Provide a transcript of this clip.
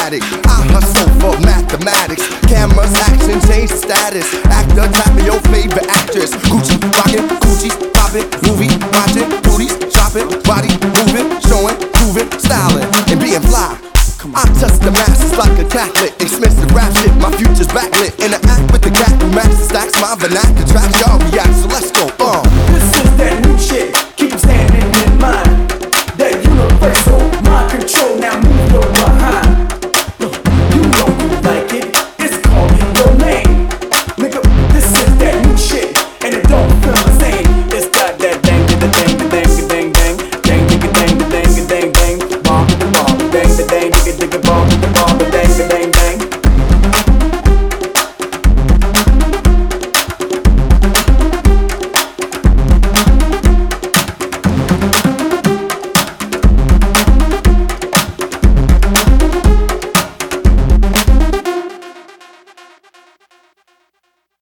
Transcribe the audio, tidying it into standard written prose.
dramatic. I hustle for mathematics. Cameras, action, change the status. Actor, tap me your favorite actress. Gucci, rockin', Gucci, poppin', movie, watchin', booties, shopping, body moving, showing, proving, styling, and being fly. I touch the masses like a Catholic. Expensive rap shit, my future's backlit. And I act with the cat who matches stacks. My vernacular tracks, y'all react, so let's